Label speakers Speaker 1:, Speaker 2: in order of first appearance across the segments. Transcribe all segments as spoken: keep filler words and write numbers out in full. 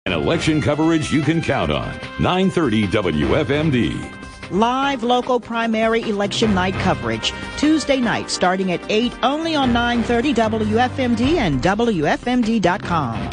Speaker 1: And election coverage you can count on. nine thirty W F M D.
Speaker 2: Live local primary election night coverage. Tuesday night starting at eight only on nine thirty W F M D and W F M D dot com.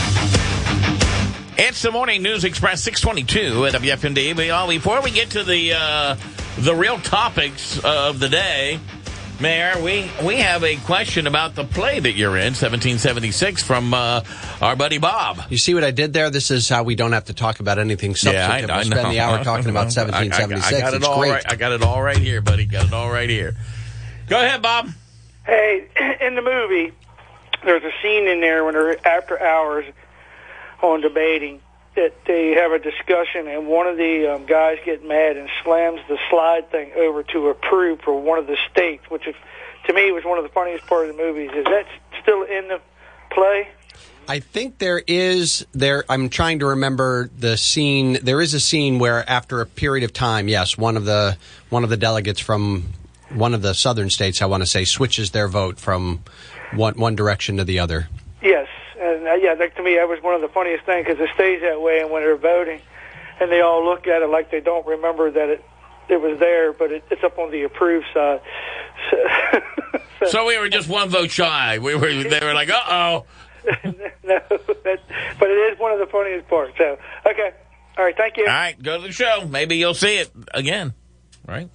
Speaker 3: It's the Morning News Express six twenty-two at W F M D. Before we get to the uh, the real topics of the day, Mayor, we, we have a question about the play that you're in, seventeen seventy-six, from uh, our buddy Bob.
Speaker 4: You see what I did there? This is how we don't have to talk about anything substantive.
Speaker 3: Yeah, I, I
Speaker 4: we spend
Speaker 3: know.
Speaker 4: the hour talking about seventeen seventy-six.
Speaker 3: I, I, I got it
Speaker 4: it's
Speaker 3: all
Speaker 4: great.
Speaker 3: right. I got it all right here, buddy. Got it all right here. Go ahead, Bob.
Speaker 5: Hey, in the movie, there's a scene in there when they're after hours on debating that they have a discussion, and one of the um, guys get mad and slams the slide thing over to approve for one of the states, which is, to me, was one of the funniest parts of the movies. Is that still in the play?
Speaker 4: I think there is there. I'm trying to remember the scene. There is a scene where, after a period of time, yes, one of the one of the delegates from one of the southern states, I want to say, switches their vote from one one direction to the other.
Speaker 5: Yes, and uh, yeah, that, to me, that was one of the funniest things, because it stays that way, and when they're voting, and they all look at it like they don't remember that it it was there, but it, it's up on the approved side. So,
Speaker 3: so, so we were just one vote shy. We were. They were like, uh oh.
Speaker 5: No, but, but it is one of the funniest parts. So, okay. All right, thank you.
Speaker 3: All right, go to the show. Maybe you'll see it again, right?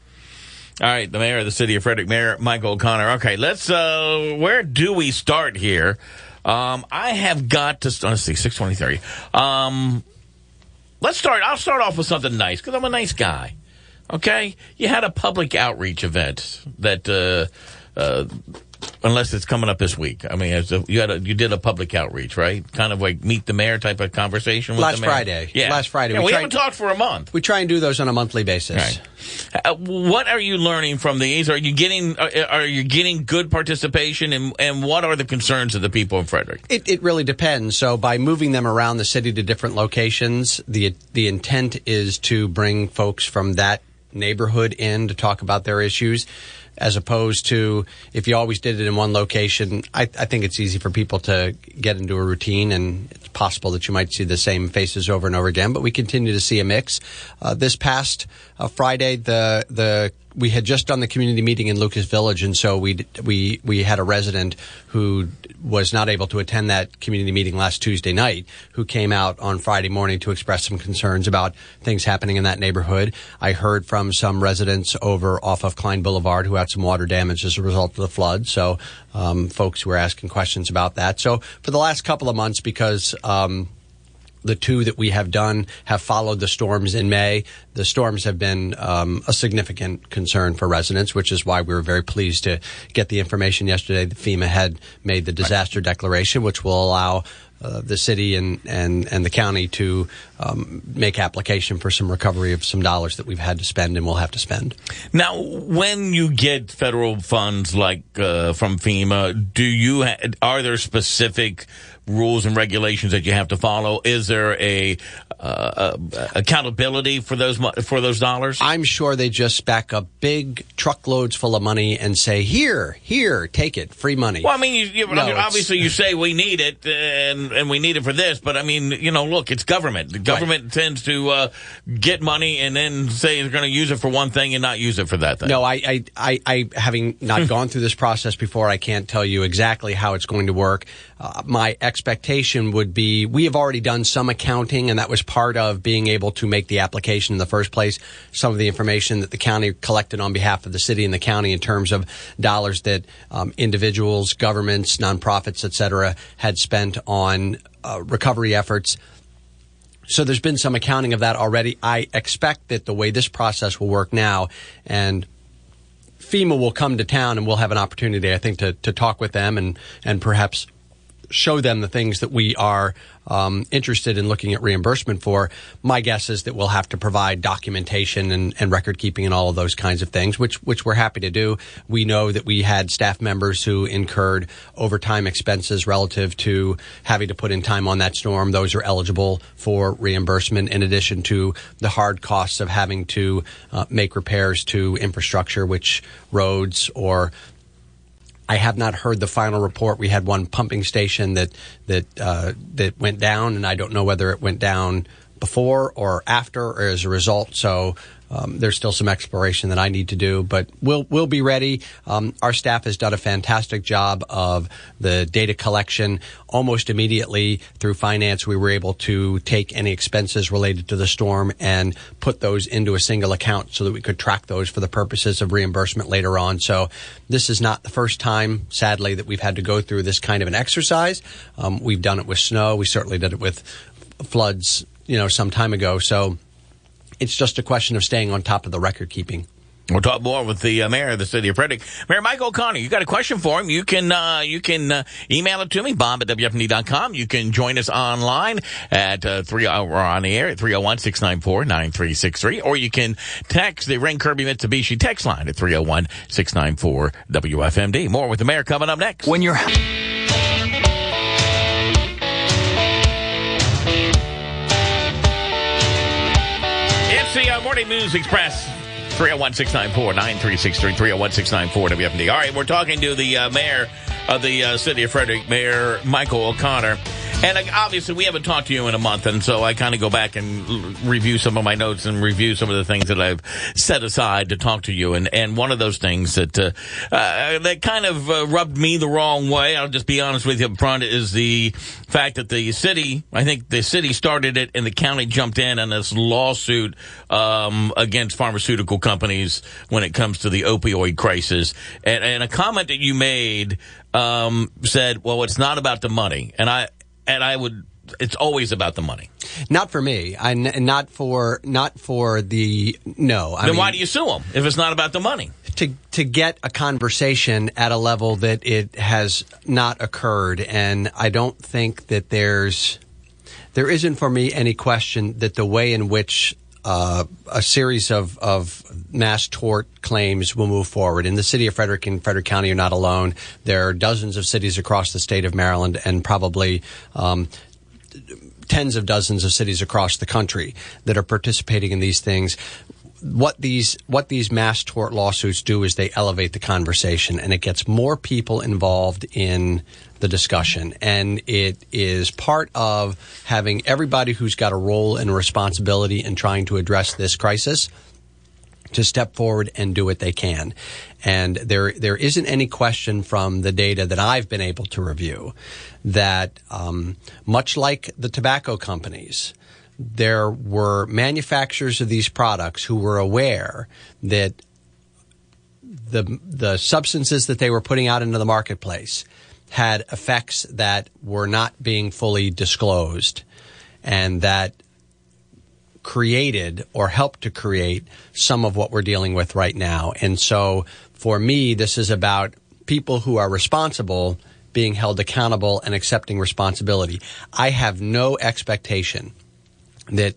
Speaker 3: All right, the mayor of the city of Frederick, Mayor Michael O'Connor. Okay, let's, uh, where do we start here? Um, I have got to, let's see, six twenty-three. Um, let's start, I'll start off with something nice, because I'm a nice guy. Okay? You had a public outreach event that, uh, uh, unless it's coming up this week. I mean, as a, you had a, you did a public outreach, right? Kind of like meet the mayor type of conversation with
Speaker 4: Last
Speaker 3: the mayor.
Speaker 4: Friday.
Speaker 3: Yeah.
Speaker 4: Last Friday.
Speaker 3: Yeah, we,
Speaker 4: we
Speaker 3: haven't talked for a month.
Speaker 4: We try and do those on a monthly basis.
Speaker 3: Right. Uh, what are you learning from these? Are you getting are, are you getting good participation, and and what are the concerns of the people in Frederick?
Speaker 4: It it really depends. So by moving them around the city to different locations, the the intent is to bring folks from that neighborhood in to talk about their issues, as opposed to if you always did it in one location. I, I think it's easy for people to get into a routine, and it's possible that you might see the same faces over and over again, but we continue to see a mix. Uh, this past uh, Friday, the the we had just done the community meeting in Lucas Village, and so we we we had a resident who was not able to attend that community meeting last Tuesday night, who came out on Friday morning to express some concerns about things happening in that neighborhood. I heard from some residents over off of Klein Boulevard who had some water damage as a result of the flood, so um, folks were asking questions about that. So for the last couple of months, because um, the two that we have done have followed the storms in May, the storms have been um, a significant concern for residents, which is why we were very pleased to get the information yesterday that FEMA had made the disaster declaration, which will allow uh, the city and, and, and the county to um, make application for some recovery of some dollars that we've had to spend and will have to spend.
Speaker 3: Now, when you get federal funds like uh, from FEMA, do you ha- are there specific rules and regulations that you have to follow? Is there a uh, uh, accountability for those for those dollars?
Speaker 4: I'm sure they just back up big truckloads full of money and say, "Here, here, take it, free money."
Speaker 3: Well, I mean, you, you,
Speaker 4: no,
Speaker 3: I mean obviously you say we need it and and we need it for this, but I mean, you know, look, it's government. The government right. tends to uh, get money and then say they're going to use it for one thing and not use it for that thing.
Speaker 4: No, I, I, I, I having not gone through this process before, I can't tell you exactly how it's going to work. Uh, my expectation would be we have already done some accounting, and that was part of being able to make the application in the first place. Some of the information that the county collected on behalf of the city and the county in terms of dollars that um, individuals, governments, nonprofits, et cetera, had spent on uh, recovery efforts. So there's been some accounting of that already. I expect that the way this process will work now, and FEMA will come to town and we'll have an opportunity, I think, to, to talk with them and, and perhaps show them the things that we are um, interested in looking at reimbursement for. My guess is that we'll have to provide documentation and, and record keeping and all of those kinds of things, which which we're happy to do. We know that we had staff members who incurred overtime expenses relative to having to put in time on that storm. Those are eligible for reimbursement, in addition to the hard costs of having to uh, make repairs to infrastructure, which roads or I have not heard the final report. We had one pumping station that that uh, that went down, and I don't know whether it went down before or after or as a result. So um, there's still some exploration that I need to do, but we'll we'll be ready. Um, our staff has done a fantastic job of the data collection. Almost immediately through finance, we were able to take any expenses related to the storm and put those into a single account so that we could track those for the purposes of reimbursement later on. So this is not the first time, sadly, that we've had to go through this kind of an exercise. Um, we've done it with snow. We certainly did it with floods, you know, some time ago. So it's just a question of staying on top of the record keeping.
Speaker 3: We'll talk more with the uh, mayor of the city of Frederick. Mayor Michael O'Connor, you got a question for him, you can uh, you can uh, email it to me, bob at W F M D dot com. You can join us online at uh, three oh, we're on the air at three oh one, six nine four, nine three six three, or you can text the Ring Kirby Mitsubishi text line at three oh one, six nine four, W F M D. More with the mayor coming up next.
Speaker 6: When you're...
Speaker 3: It's the uh, Morning News Express. three oh one, six nine four, nine three six three, three oh one, six nine four, W F M D. All right, we're talking to the uh, mayor of the uh, city of Frederick, Mayor Michael O'Connor. And uh, obviously, we haven't talked to you in a month, and so I kind of go back and l- review some of my notes and review some of the things that I've set aside to talk to you. And, and one of those things that uh, uh, that kind of uh, rubbed me the wrong way, I'll just be honest with you up front, is the fact that the city, I think the city started it and the county jumped in on this lawsuit um, against pharmaceutical companies when it comes to the opioid crisis. And, and a comment that you made um, said, well, it's not about the money. And I... And I would, it's always about the money.
Speaker 4: Not for me. I, not for, not for the, no. I
Speaker 3: then
Speaker 4: mean,
Speaker 3: why do you sue them if it's not about the money?
Speaker 4: To, to get a conversation at a level that it has not occurred. And I don't think that there's, there isn't for me any question that the way in which Uh, a series of, of mass tort claims will move forward. In the city of Frederick and Frederick County, you're not alone. There are dozens of cities across the state of Maryland and probably um, tens of dozens of cities across the country that are participating in these things. What these what these mass tort lawsuits do is they elevate the conversation, and it gets more people involved in the discussion. And it is part of having everybody who's got a role and a responsibility in trying to address this crisis to step forward and do what they can. And there there isn't any question from the data that I've been able to review that um, much like the tobacco companies, there were manufacturers of these products who were aware that the the substances that they were putting out into the marketplace had effects that were not being fully disclosed and that created or helped to create some of what we're dealing with right now. And so for me, this is about people who are responsible being held accountable and accepting responsibility. I have no expectation that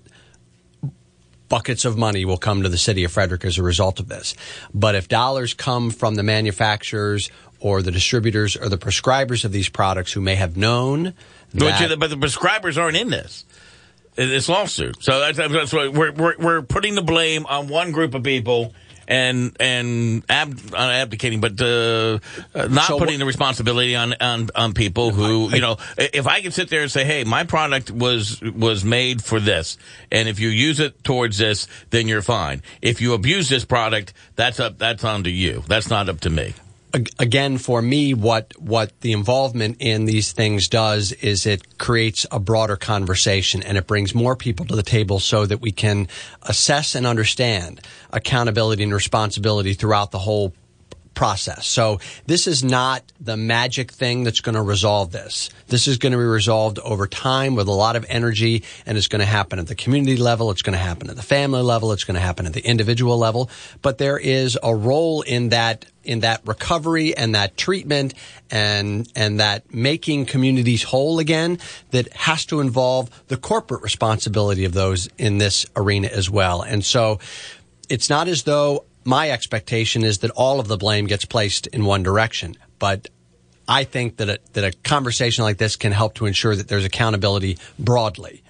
Speaker 4: buckets of money will come to the city of Frederick as a result of this. But if dollars come from the manufacturers or the distributors or the prescribers of these products who may have known that...
Speaker 3: But, but the prescribers aren't in this, in this lawsuit. So that's, that's what we're, we're, we're putting the blame on one group of people and and ab, not abdicating, but uh, not so putting the responsibility on, on, on people who, you know, if I can sit there and say, hey, my product was was made for this, and if you use it towards this, then you're fine. If you abuse this product, that's up that's on to you. That's not up to me.
Speaker 4: Again, for me, what what the involvement in these things does is it creates a broader conversation, and it brings more people to the table so that we can assess and understand accountability and responsibility throughout the whole process. So this is not the magic thing that's going to resolve this. This is going to be resolved over time with a lot of energy, and it's going to happen at the community level. It's going to happen at the family level. It's going to happen at the individual level. But there is a role in that in that recovery and that treatment and and that making communities whole again that has to involve the corporate responsibility of those in this arena as well. And so it's not as though my expectation is that all of the blame gets placed in one direction, but I think that a, that a conversation like this can help to ensure that there's accountability broadly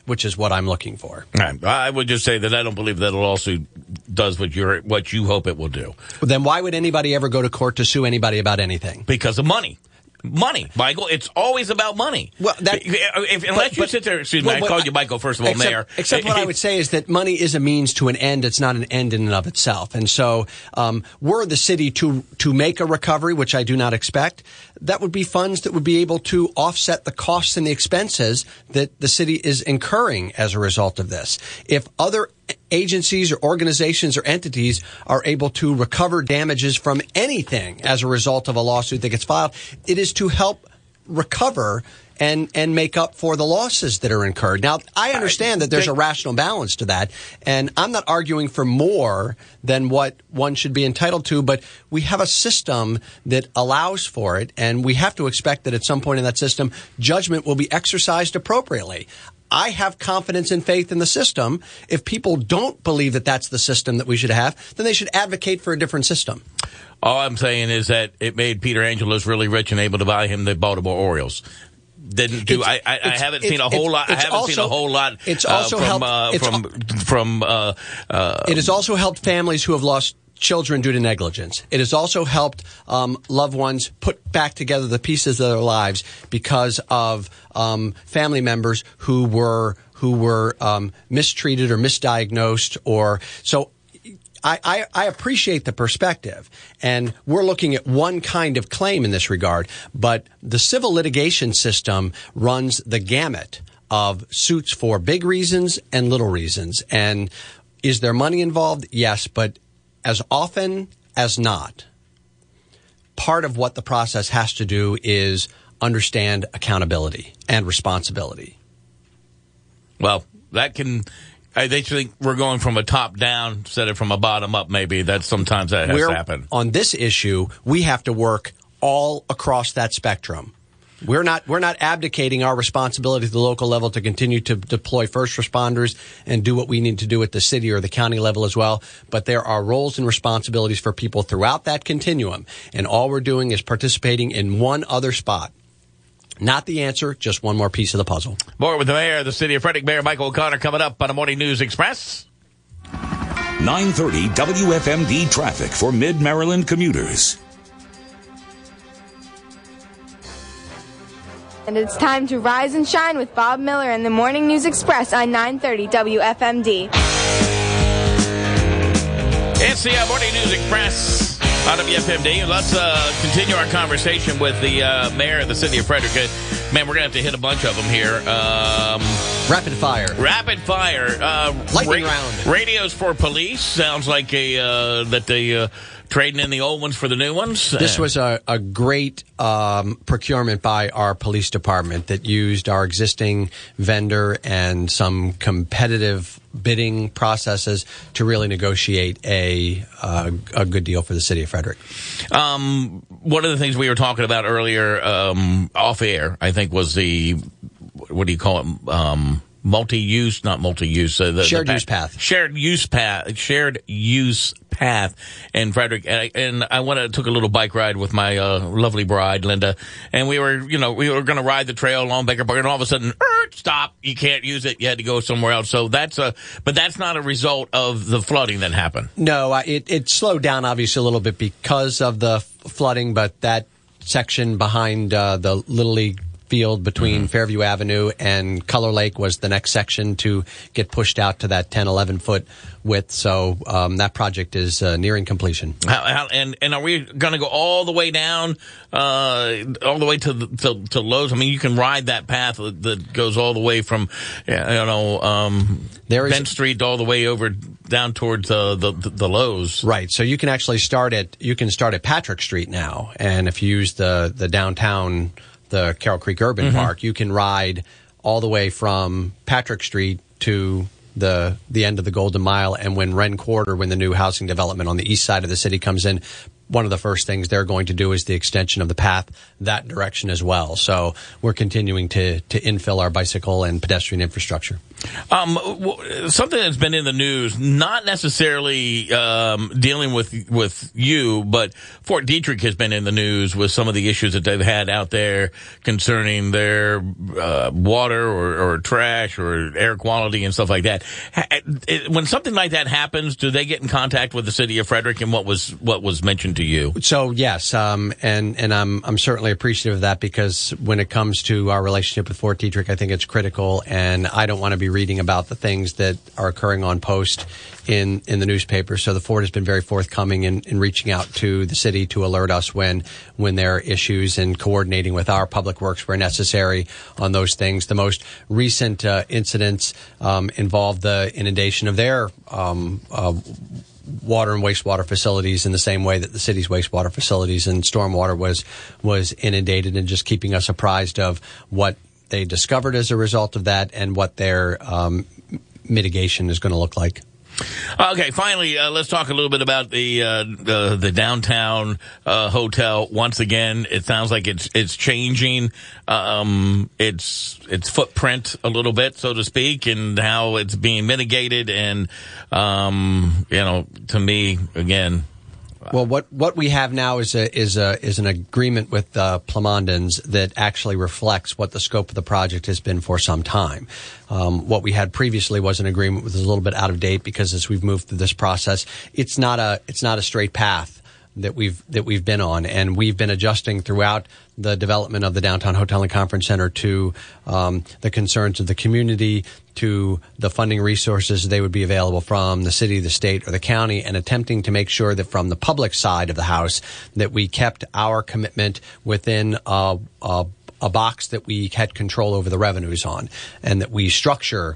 Speaker 4: which is what I'm looking for.
Speaker 3: Right. I would just say that I don't believe that a lawsuit does what you're what you hope it will do.
Speaker 4: Then why would anybody ever go to court to sue anybody about anything?
Speaker 3: Because of money. Money, Michael. It's always about money.
Speaker 4: Well, that,
Speaker 3: if, unless
Speaker 4: but,
Speaker 3: you
Speaker 4: but,
Speaker 3: sit there, excuse
Speaker 4: well,
Speaker 3: me, I
Speaker 4: well,
Speaker 3: called you Michael, first of all,
Speaker 4: except,
Speaker 3: Mayor.
Speaker 4: Except what I would say is that money is a means to an end. It's not an end in and of itself. And so, um, were the city to, to make a recovery, which I do not expect, that would be funds that would be able to offset the costs and the expenses that the city is incurring as a result of this. If other agencies or organizations or entities are able to recover damages from anything as a result of a lawsuit that gets filed, it is to help recover and and make up for the losses that are incurred. Now, I understand that there's a rational balance to that, and I'm not arguing for more than what one should be entitled to, but we have a system that allows for it, and we have to expect that at some point in that system, judgment will be exercised appropriately. I have confidence and faith in the system. If people don't believe that that's the system that we should have, then they should advocate for a different system.
Speaker 3: All I'm saying is that it made Peter Angelos really rich and able to buy him the Baltimore Orioles. Didn't do. I, I, I haven't seen a whole lot. I haven't
Speaker 4: also,
Speaker 3: seen a whole lot.
Speaker 4: It's also
Speaker 3: uh, from,
Speaker 4: helped,
Speaker 3: uh,
Speaker 4: it's
Speaker 3: from from. Uh, uh,
Speaker 4: it has also helped families who have lost children due to negligence. It has also helped um, loved ones put back together the pieces of their lives because of um, family members who were who were um, mistreated or misdiagnosed, or so. I, I, I appreciate the perspective, and we're looking at one kind of claim in this regard, but the civil litigation system runs the gamut of suits for big reasons and little reasons. And is there money involved? Yes, but as often as not, part of what the process has to do is understand accountability and responsibility.
Speaker 3: Well, that can... I they think we're going from a top down instead of from a bottom up. Maybe that sometimes that has
Speaker 4: we're,
Speaker 3: to happen.
Speaker 4: On this issue, we have to work all across that spectrum. We're not we're not abdicating our responsibility at the local level to continue to deploy first responders and do what we need to do at the city or the county level as well. But there are roles and responsibilities for people throughout that continuum, and all we're doing is participating in one other spot. Not the answer, just one more piece of the puzzle.
Speaker 3: More with the mayor of the city of Frederick, Mayor Michael O'Connor, coming up on the Morning News Express.
Speaker 1: nine thirty W F M D traffic for Mid-Maryland commuters.
Speaker 6: And it's time to rise and shine with Bob Miller and the Morning News Express on nine thirty W F M D.
Speaker 3: It's the uh, Morning News Express on W F M D. Let's uh, continue our conversation with the uh, mayor of the city of Frederick. Uh, man, we're going to have to hit a bunch of them here. Um,
Speaker 4: rapid fire.
Speaker 3: Rapid fire. Uh,
Speaker 4: Lightning
Speaker 3: ra-
Speaker 4: round.
Speaker 3: Radios for police. Sounds like a uh, that they uh, trading in the old ones for the new ones.
Speaker 4: This was a, a great um, procurement by our police department that used our existing vendor and some competitive bidding processes to really negotiate a uh, a good deal for the city of Frederick.
Speaker 3: Um, one of the things we were talking about earlier um, off air, I think, was the, what do you call it, um, multi-use, not multi-use. Uh, the,
Speaker 4: shared
Speaker 3: the
Speaker 4: use path.
Speaker 3: Shared use path. Shared use path in Frederick. And I, and I went and took a little bike ride with my uh, lovely bride, Linda. And we were, you know, we were going to ride the trail along Baker Park, and all of a sudden, er, stop, you can't use it. You had to go somewhere else. So that's a, but that's not a result of the flooding that happened.
Speaker 4: No, it, it slowed down obviously a little bit because of the f- flooding, but that section behind uh, the Little League field between mm-hmm. Fairview Avenue and Color Lake was the next section to get pushed out to that ten, eleven foot width. So um, that project is uh, nearing completion.
Speaker 3: How, how, and and are we going to go all the way down, uh, all the way to, the, to to Lowe's? I mean, you can ride that path that goes all the way from, you know, um,
Speaker 4: there is,
Speaker 3: Bent Street all the way over down towards uh, the, the the Lowe's.
Speaker 4: Right. So you can actually start at you can start at Patrick Street now, and if you use the the downtown, the Carroll Creek Urban mm-hmm. Park, you can ride all the way from Patrick Street to the the end of the Golden Mile. And when Wren Quarter, when the new housing development on the east side of the city comes in, one of the first things they're going to do is the extension of the path that direction as well. So we're continuing to, to infill our bicycle and pedestrian infrastructure.
Speaker 3: Um, w- something that's been in the news, not necessarily um, dealing with with you, but Fort Detrick has been in the news with some of the issues that they've had out there concerning their uh, water or, or trash or air quality and stuff like that. Ha- it, when something like that happens, do they get in contact with the city of Frederick and what was what was mentioned to you?
Speaker 4: So yes, um, and and I'm I'm certainly appreciative of that, because when it comes to our relationship with Fort Detrick, I think it's critical, and I don't want to be reading about the things that are occurring on post in, in the newspaper. So the Fort has been very forthcoming in, in reaching out to the city to alert us when when there are issues, and coordinating with our public works where necessary on those things. The most recent uh, incidents um, involved the inundation of their um, uh, water and wastewater facilities in the same way that the city's wastewater facilities and stormwater was was inundated, and just keeping us apprised of what they discovered as a result of that and what their um, mitigation is going to look like.
Speaker 3: Okay, finally, uh, let's talk a little bit about the uh, the, the downtown uh, hotel. Once again, it sounds like it's it's changing um, its its footprint a little bit, so to speak, and how it's being mitigated. And um, you know, to me, again.
Speaker 4: Well, what, what we have now is a is a is an agreement with uh, Plamondons that actually reflects what the scope of the project has been for some time. Um, what we had previously was an agreement that was a little bit out of date, because as we've moved through this process, it's not a it's not a straight path that we've that we've been on, and we've been adjusting throughout the development of the Downtown Hotel and Conference Center to um, the concerns of the community, to the funding resources they would be available from the city, the state, or the county, and attempting to make sure that from the public side of the house that we kept our commitment within a, a, a box that we had control over the revenues on, and that we structure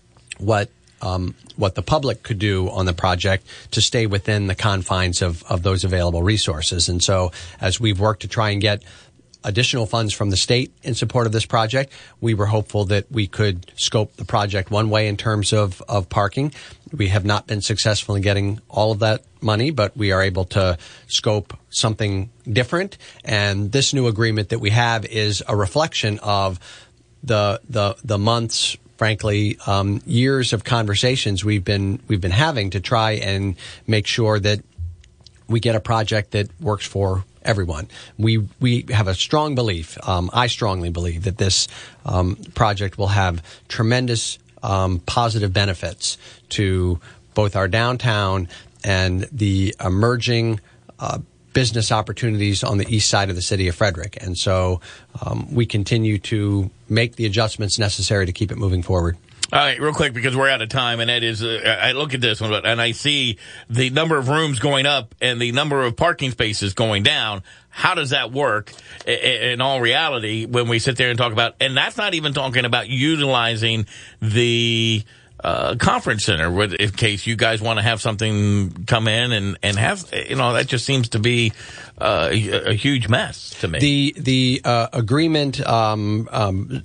Speaker 4: what Um, what the public could do on the project to stay within the confines of, of those available resources. And so as we've worked to try and get additional funds from the state in support of this project, we were hopeful that we could scope the project one way in terms of, of parking. We have not been successful in getting all of that money, but we are able to scope something different. And this new agreement that we have is a reflection of the the the months, frankly, um, years of conversations we've been we've been having to try and make sure that we get a project that works for everyone. We we have a strong belief. Um, I strongly believe that this um, project will have tremendous um, positive benefits to both our downtown and the emerging uh, business opportunities on the east side of the city of Frederick. And so um, we continue to make the adjustments necessary to keep it moving forward.
Speaker 3: All right, real quick, because we're out of time, and that is, uh, I look at this one, and I see the number of rooms going up and the number of parking spaces going down. How does that work in all reality when we sit there and talk about, and that's not even talking about utilizing the uh, conference center, in case you guys want to have something come in and, and have, you know, that just seems to be uh, a, a huge mess to me.
Speaker 4: The, the uh, agreement um, um,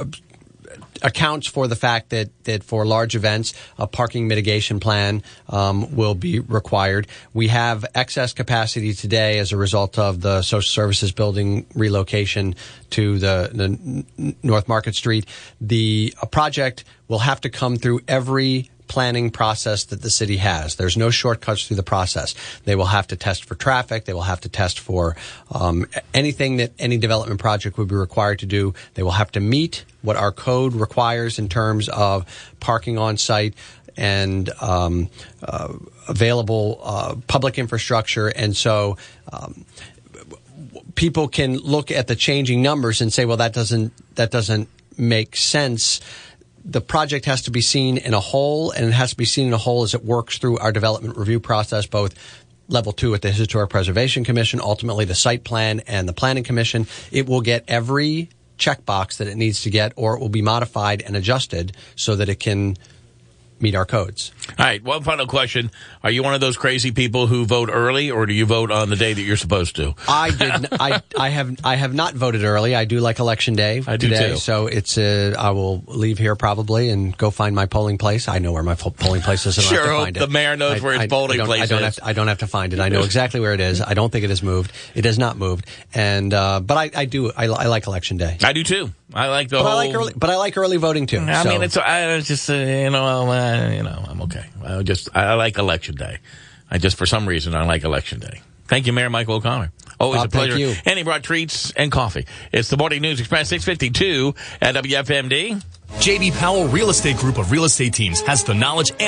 Speaker 4: accounts for the fact that, that for large events, a parking mitigation plan um, will be required. We have excess capacity today as a result of the social services building relocation to the, the North Market Street. The a project will have to come through every planning process that the city has. There's no shortcuts through the process. They will have to test for traffic. They will have to test for um, anything that any development project would be required to do. They will have to meet what our code requires in terms of parking on site and um, uh, available uh, public infrastructure. And so um, people can look at the changing numbers and say, well, that doesn't that doesn't make sense. The project has to be seen in a whole, and it has to be seen in a whole as it works through our development review process, both level two at the Historic Preservation Commission, ultimately the site plan and the planning commission. It will get every checkbox that it needs to get, or it will be modified and adjusted so that it can meet our codes.
Speaker 3: All right, one final question. Are you one of those crazy people who vote early, or do you vote on the day that you're supposed to?
Speaker 4: I did. I I have I have not voted early. I do like Election Day
Speaker 3: I do
Speaker 4: today,
Speaker 3: too.
Speaker 4: so it's uh, I will leave here probably and go find my polling place. I know where my po- polling place is. I don't
Speaker 3: Sure
Speaker 4: have to
Speaker 3: hope
Speaker 4: find
Speaker 3: the
Speaker 4: it.
Speaker 3: mayor knows
Speaker 4: I,
Speaker 3: where his
Speaker 4: I,
Speaker 3: polling
Speaker 4: I don't,
Speaker 3: place
Speaker 4: I don't
Speaker 3: is.
Speaker 4: Have to, I don't have to find it. I know exactly where it is. I don't think it has moved. It has not moved. And uh, but I, I do. I, I like Election Day.
Speaker 3: I do too. I like the
Speaker 4: But
Speaker 3: whole.
Speaker 4: I like early. But I like early voting too.
Speaker 3: I
Speaker 4: so.
Speaker 3: mean, it's I it's just uh, you know uh, you know I'm okay. I just I like Election Day. I just for some reason I like Election Day. Thank you, Mayor Michael O'Connor. Always
Speaker 4: Bob,
Speaker 3: a pleasure.
Speaker 4: thank you.
Speaker 3: And he brought treats and coffee. It's the Morning News Express six fifty-two at W F M D.
Speaker 7: J D Powell Real Estate Group of Real Estate Teams has the knowledge and